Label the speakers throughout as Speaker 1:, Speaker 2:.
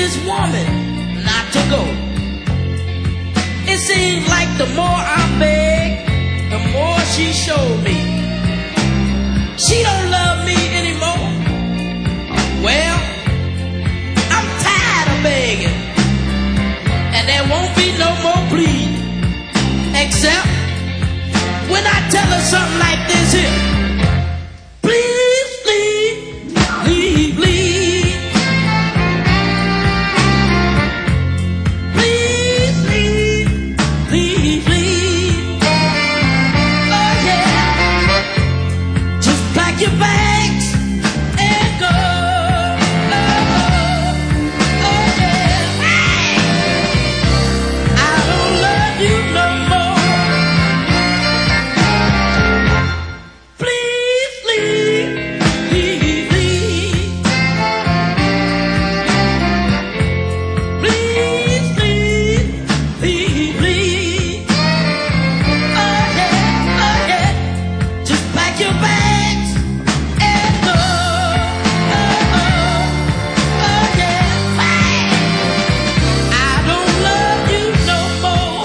Speaker 1: this woman not to go. It seems like the more I beg, the more she showed me. She don't love me anymore. Well, I'm tired of begging, and there won't be no more pleading, except when I tell her something like this here. Please, please, please, please. Please, please, please, please. Oh yeah. Just pack your bags and go. Oh yeah. I don't love you no more. Please, please, please, please. Please, please, please, please. Oh yeah. Just pack your bags and go. Oh yeah. I don't love you no more.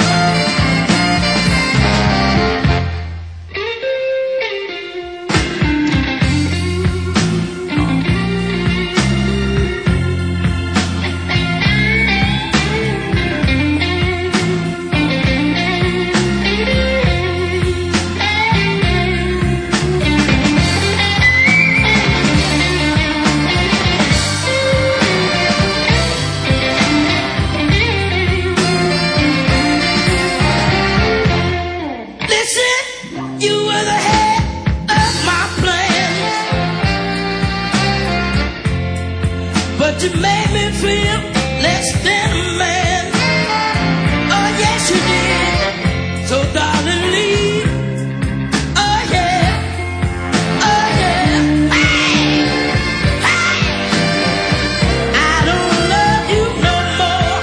Speaker 1: Listen, you were the head of my plans, but you made me feel less than a man. Oh yes you did. So darling leave. Oh yeah. Oh yeah. Hey. Hey. I don't love you no more.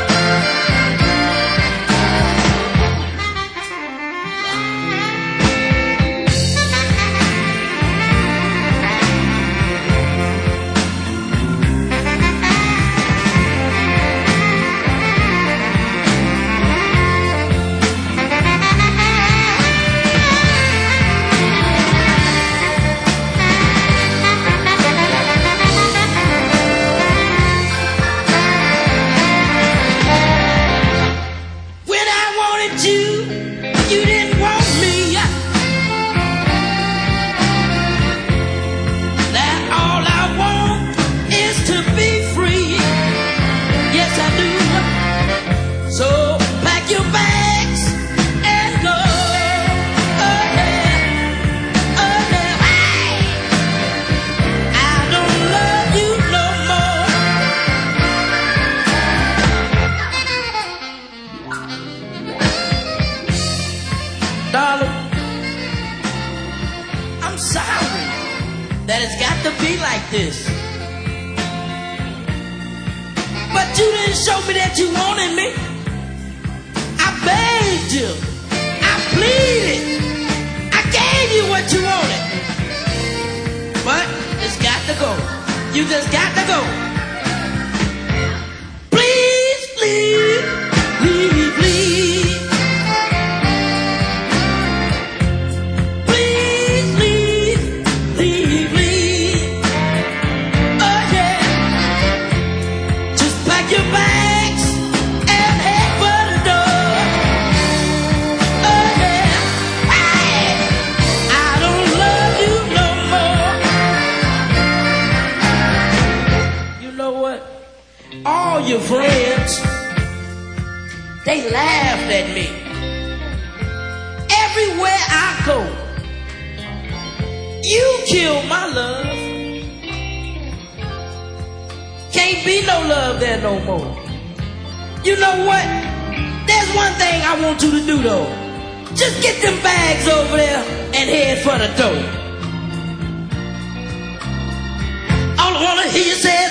Speaker 1: When I wanted you, you didn't want me. That all I want is to be free. Yes, I do. So pack your bags and go. Oh yeah. Oh yeah. Hey. I don't love you no more. Darling, I'm sorry that it's got to be like this. But you didn't show me that you wanted me. I begged you. I pleaded. I gave you what you wanted. But it's got to go. You just got to go. Please, please, please, please. Please, please, please, please. Oh yeah. Just pack your bags and head for the door. Oh yeah. Hey. I don't love you no more. You know what? All your friends, they laughed at me. Everywhere I go, you kill my love. Can't be no love there no more. You know what? There's one thing I want you to do though. Just get them bags over there and head for the door. All I wanna hear you say